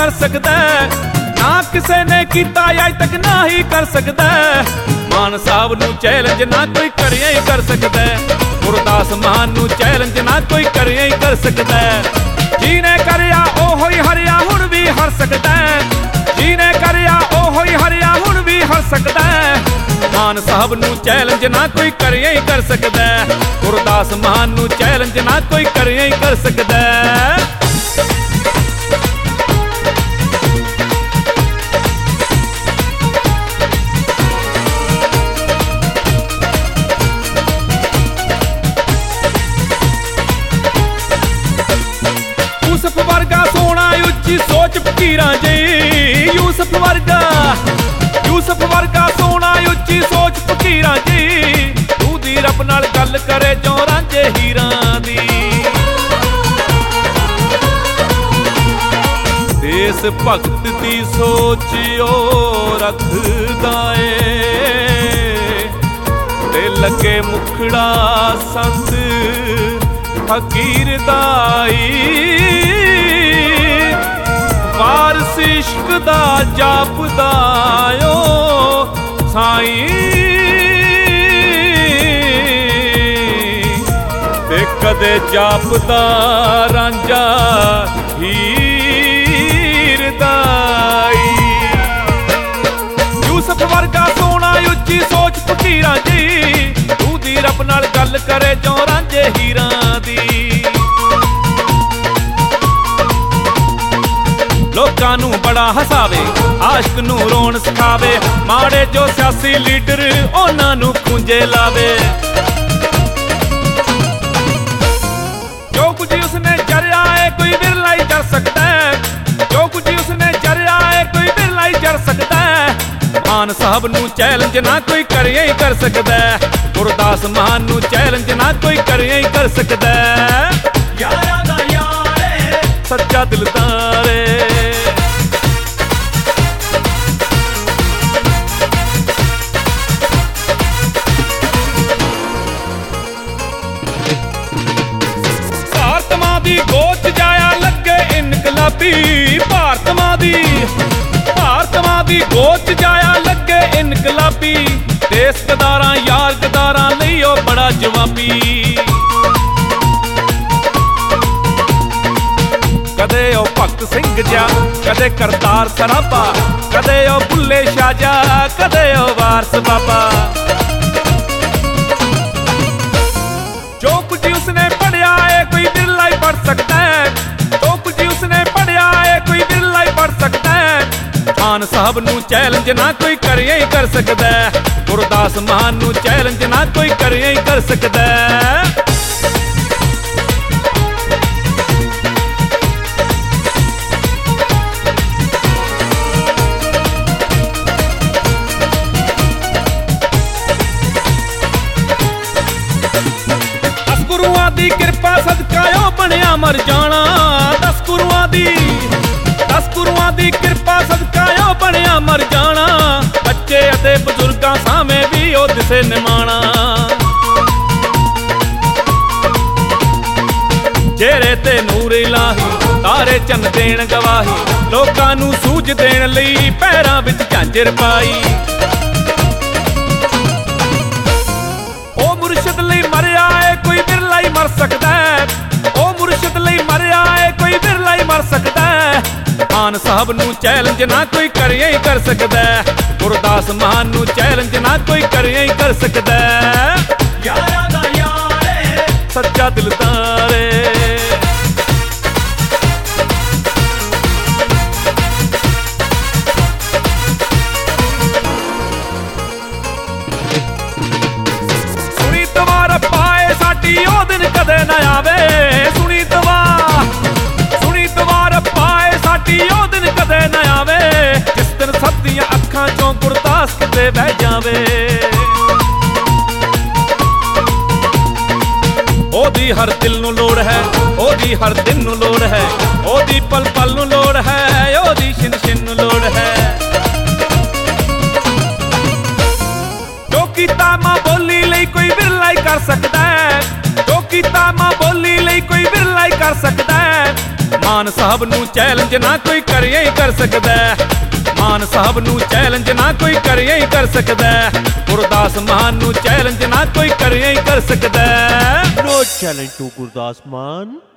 कर सकदा, ना किसे ने कीता अज तक ना ही कर सकदा। मान साहब नूं चैलेंज ना कोई करिया ही कर सकदा, गुरदास मान नूं चैलेंज ना कोई करिया ही कर सकदा। जिने करिया ओहो ही हरिया हुण भी हर सकदा, जिने करिया ओहो ही हरिया हुण भी हर सकदा। मान साहब नूं चैलेंज ना कोई करिया ही कर सकदा, गुरदास मान नूं चैलेंज ना कोई करिया ही कर सकदा। यूसुफ वर्गा सोना उच्ची सोच फकीरां जी, यूसुफ वर्गा सोना उच्ची सोच फकीरां जी। तू दी रब नाल गल करे जो रांझे हीरां दी। देश भगत दी सोच ओ रखदा ए, ते लगे मुखड़ा संत फकीर दाई। वारस इश्क दा जापदा ओ साईं, ते कदे जापदा रांझा हीर दाई। यूसुफ वर्गा सोना उच्ची सोच फकीरां जी। तू दी रब नाल गल करे जो रांझे हीरां दी। लोकां नूं बड़ा हसावे, आशिक नूं रोण सिखावे, माड़े जो सियासी लीडर उन्हां नूं खूंजे लावे। जो कुछ उसने जरिया है कोई बिरला ही जर सकता है, जो कुछ उसने जरिया है कोई बिरला ही जर सकता है। मान साहब नूं चैलेंज ना कोई करिया ही कर सकदा, गुरदास मान नूं चैलेंज ना कोई करिया ही कर सकदा। यारा दा यार सच्चा दिलदार गोच जाया लगे इनकलाबी। भारत मां दी गोच जाया लगे इनकलाबी। देश गदारां यार गदारां लई ओ बड़ा जवाबी। कदे ओ भगत सिंह जा, कदे करतार सराबा, कदे ओ बुल्ले शाह जा, कदे ओ वारस बाबा। जो कुछ उसने पढ़िया है कोई बिरला ही पढ़ सकता है, जो कुछ उसने पढ़िया है कोई बिरला ही पढ़ सकता है। मान साहब नूं चैलेंज ना कोई करिया ही कर सकदा, गुरदास मान नूं चैलेंज ना कोई करिया ही कर सकदा। गुरुआं दी कृपा सदका ओ बनिया मर जाना। 10 गुरुआं दी कृपा सदका ओ बनिया मर जाना। बच्चे अते बजुर्गां सामे भी ओ दिसे निमाना। चेहरे ते नूर इलाही, तारे चन देण गवाही। लोकां नूं सूझ देण लई पैरां विच झांजर पाई। ओ मुर्शद लई मरिया है कोई बिरला ही मर सकदा है, ओ मुर्शद लई मरिया है कोई बिरला ही मर सकदा है। मान साहब नूं चैलेंज ना कोई करिया ही कर सकदा, गुरदास मान नूं चैलेंज ना कोई करिया ही कर सकदा। यारा दा यार सच्चा दिलदार ओ दिन कदे न आवे। सुनी तवार पाए साडी ओ दिन कदे न आवे। जिस दिन सब दियां अखां चों गुरदास किते बह जावे। ओदी हर दिल नूं लोड़ है, ओदी हर दिन नूं लोड़ है, ओदी पल पल नूं लोड़ है, ओदी छिन छिन नूं लोड़ है। जो कीता मां बोली लई कोई बिरला ही कर सकदा है, जो कीता मां बोली लई कोई बिरला ही कर सकदा है। मां ਮਾਨ ਸਾਹਿਬ ਨੂੰ ਚੈਲੰਜ ਨਾ ਕੋਈ ਕਰਿਆ ਹੀ ਕਰ ਸਕਦਾ। ਮਾਨ ਸਾਹਿਬ ਨੂੰ ਚੈਲੰਜ ਨਾ ਕੋਈ ਕਰਿਆ ਹੀ ਕਰ ਸਕਦਾ। ਗੁਰਦਾਸ ਮਾਨ ਨੂੰ ਚੈਲੰਜ ਨਾ ਕੋਈ ਕਰਿਆ ਹੀ ਕਰ ਸਕਦਾ। No challenge to Gurdas Maan.